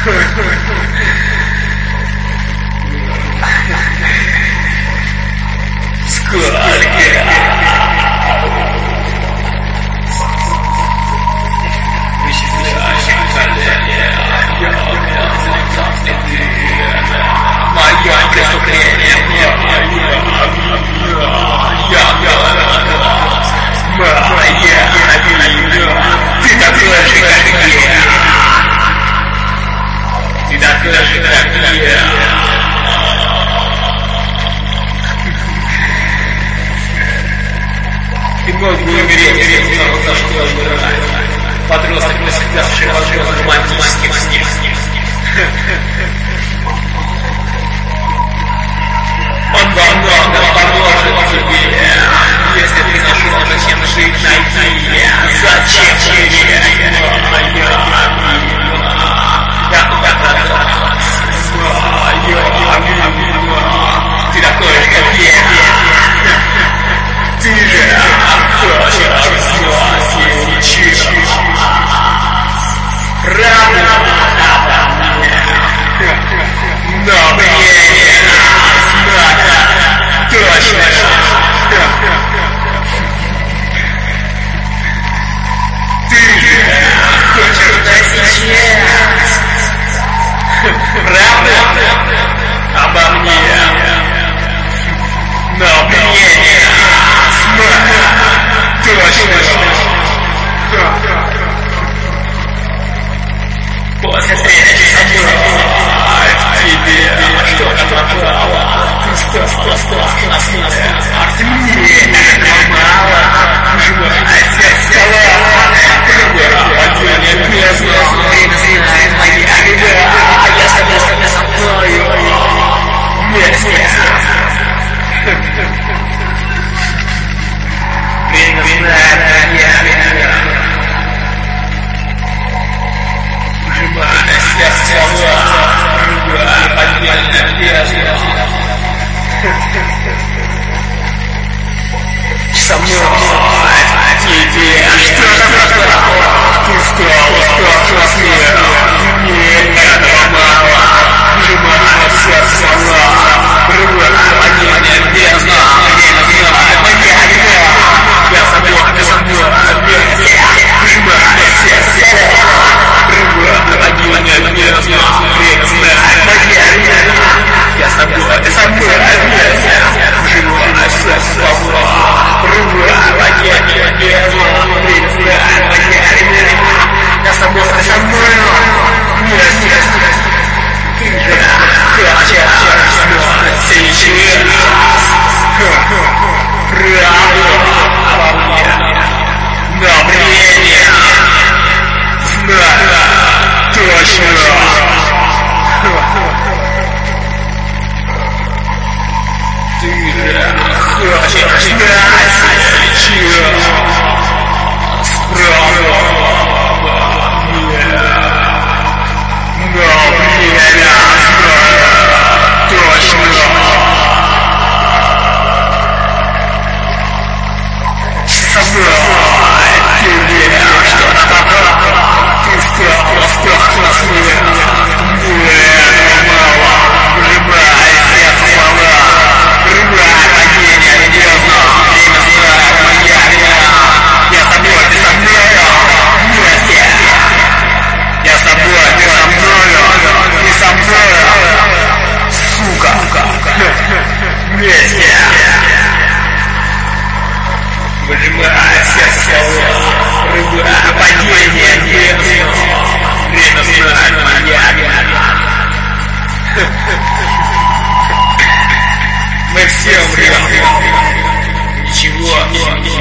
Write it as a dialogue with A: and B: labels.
A: Ты мог бы умереть, подросток, навсегдавший возможно романтических снег. Он поможет тебе, если ты нашел, зачем жить, найти, зачем терять ты такой же, как я. Ты же хочешь знать, правда обо мне, но мне не знать точно. Ты же хочешь знать сейчас, правда обо мне, но мне не знать точно. После встречи со мной тебе что-то пропало. Ты что насмеялся? А ты мне мало. Падение бездны. А я с тобой со мною вместе. Со мной тебе что-то ты стал смерть. Мне этого мало. Сжимая сердце сама. Рвать падение бездна. Моя вина. Я со мной вместе. Сжимая сердце сама. Рвать падение бездна. Моя вина. Я с тобой вместе. Сжимая сердце сама. Рвать падение бездна. Моя вина. Я с тобой вместе. Ты же хочешь знать сейчас. Правда обо мне, но мне не знать точно. Ты же хочешь знать сейчас. Правда обо мне, но мне не знать точно. Со мной тебе что-то попало. Ты стал смерть. Мне этого мало. Вжимай сердце слова. Рвай падение бездна. Время знает моя вина. Я с тобой, ты со мною вместе. Я с тобой, ты со мною. Ты со мною. Сука. Вместе. Выжимая сердце слова. Рвай падение бездна. Время знает моя вина. Мы все умрем. Ничего